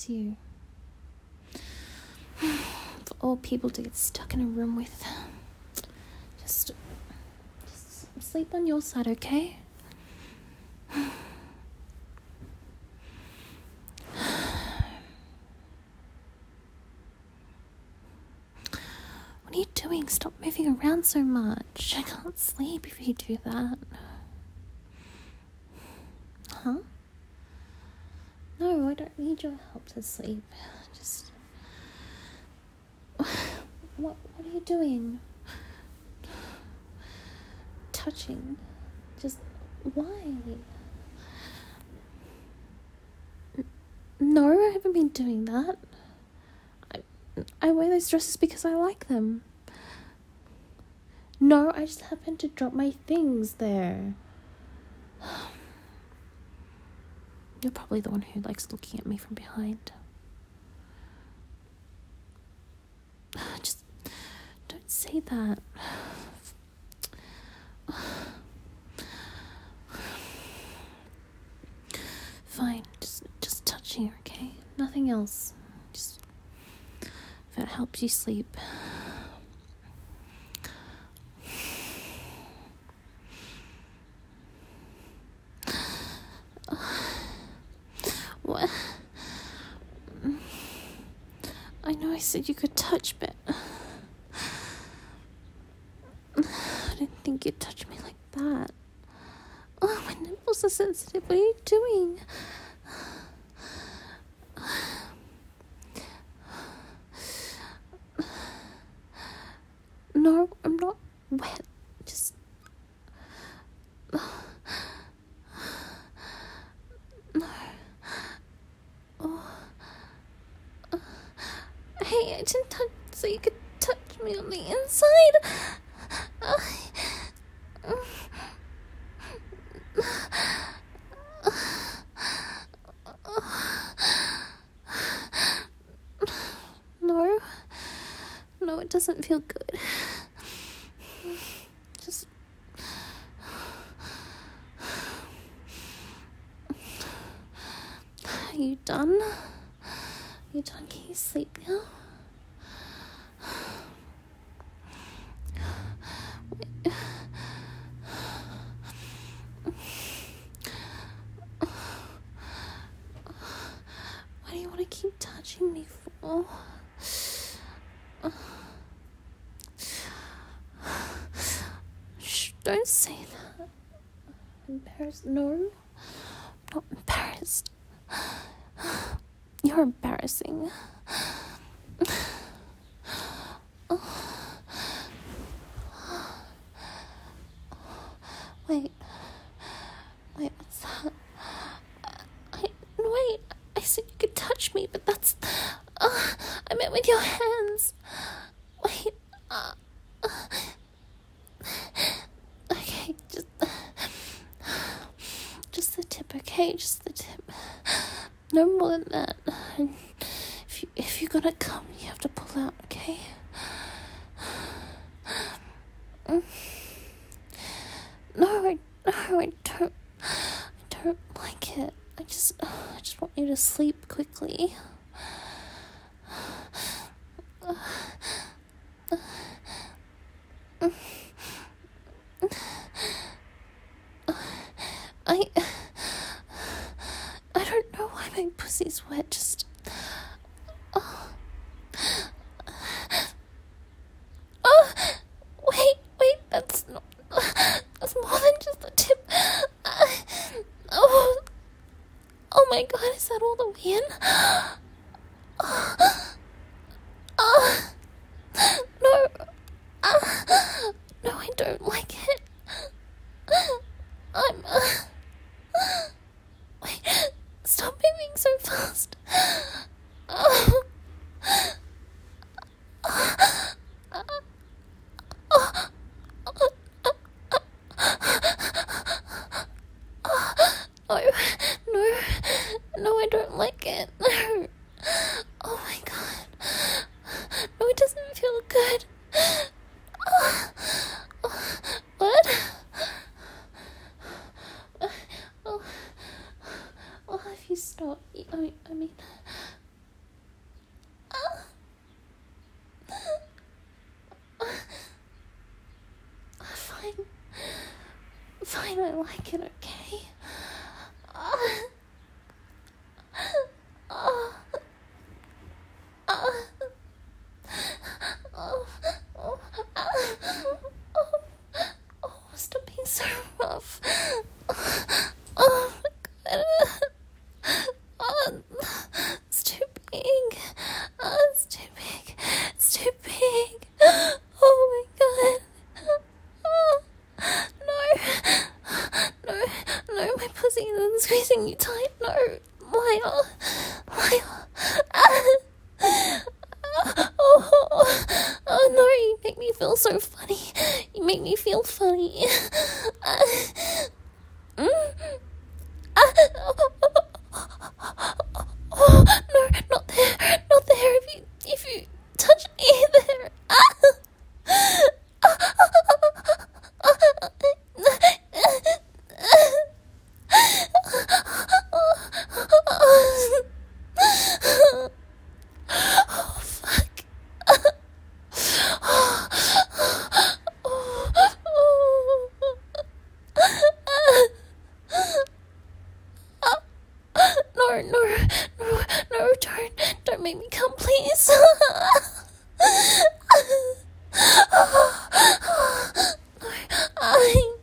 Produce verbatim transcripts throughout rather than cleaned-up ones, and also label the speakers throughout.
Speaker 1: scares you. For all people to get stuck in a room with. Just, just sleep on your side, okay? What are you doing? Stop moving around so much. I can't sleep if you do that. Huh? No, I don't need your help to sleep. Just... What, what are you doing? Touching. Just... Why? No, I haven't been doing that. I, I wear those dresses because I like them. No, I just happened to drop my things there. You're probably the one who likes looking at me from behind. Just don't say that. Fine, just just touching, okay? Nothing else. Just if it helps you sleep. What? I know I said you could touch, but I didn't think you'd touch me like that. Oh, my nipples are sensitive. What are you doing? No, I'm not wet. Just... No. Oh. Hey, I didn't touch so you could touch me on the inside. No. No, it doesn't feel good. Just... Are you done? Are you done? Can you sleep now? Wait. Why do you want to keep touching me for? Shh, don't say that. I'm embarrassed. No, I'm not embarrassed. You're embarrassing. Wait. Wait, what's that? I, wait, I said you could touch me, but that's... Uh, I meant with your hands. Wait. Uh, uh, okay, just... Just the tip, okay? Just the tip. No more than that. If you if you're gonna come, you have to pull out, okay? No, I no, I don't. I don't like it. I just I just want you to sleep quickly. I I don't know why my pussy's wet. Just oh, oh wait, wait. That's not. That's more than just the tip. Uh, oh, oh my God! Is that all the way in? Oh, oh, no, uh, no, I don't like it. I'm. Uh, wait, stop moving so fast. Oh. No, no, no, I don't like it. No. Oh my God. No, it doesn't feel good. What? Oh, oh, if you stop, I mean, I mean, no, why, oh, why, ah, oh, oh, oh, no, you make me feel so funny, you make me feel funny, uh, mm, ah, oh, oh, no, not there, not there, if you, if you touch me there, ah, oh, fuck. No, no, no, no, don't, don't make me come, please. I,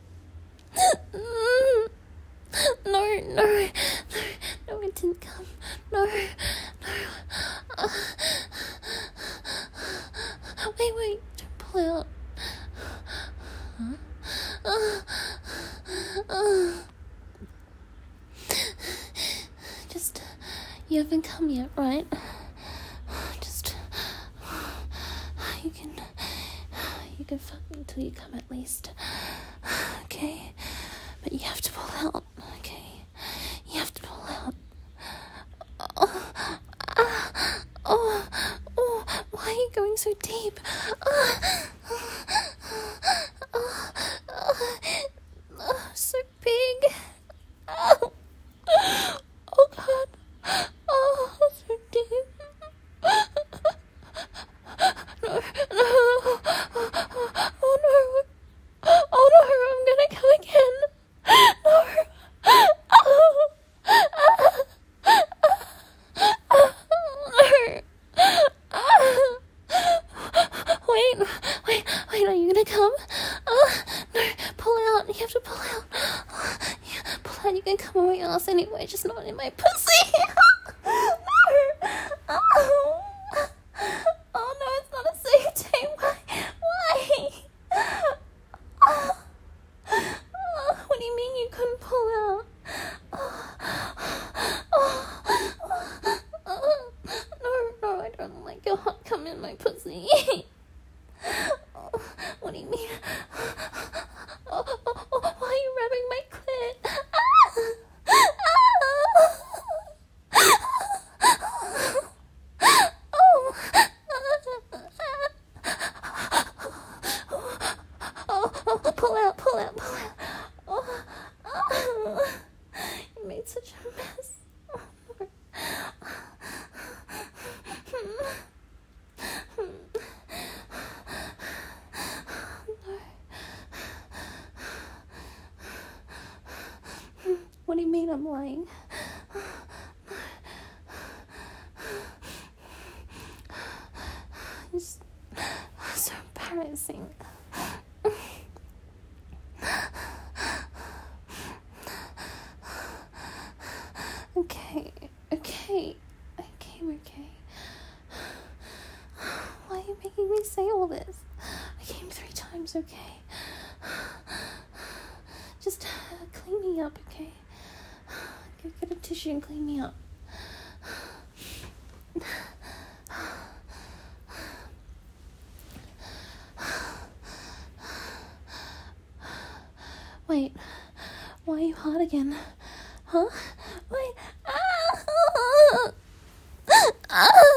Speaker 1: no, no, no, no, it didn't come. No, no. Uh, wait, wait, don't pull out. Huh? Uh, uh, just, you haven't come yet, right? Just, you can, you can fuck me until you come at least. Okay? But you have to pull out, okay? You have to pull out. Oh, ah, oh, oh, why are you going so deep? Oh, oh, oh, oh, oh, so big. Oh, oh God. Oh, so deep. No, no. Oh, no. Oh, no, I'm gonna come again. No. Oh. Wait, wait, wait, are you gonna come? Uh, no, pull out, you have to pull out. Yeah, pull out, you can come in my ass anyway, just not in my pussy. No. Oh. Oh no, it's not a safe day. Why? Why? Oh. Oh, what do you mean you couldn't pull out? Oh. Oh. Oh. No, no, I don't like your hot cum in my pussy. Oh, what do you mean? Oh, oh, oh, why are you rubbing my clit? Ah! Oh, oh, pull out, pull out, pull out. Oh, oh. You made such a mess. Oh, Lord. What do you mean I'm lying? It's so embarrassing. Okay, okay, okay, okay. Why are you making me say all this? I came three times, okay? Just uh, clean me up, okay? Get, get a tissue and clean me up. Wait, why are you hot again? Huh? Wait. Ah! Ah!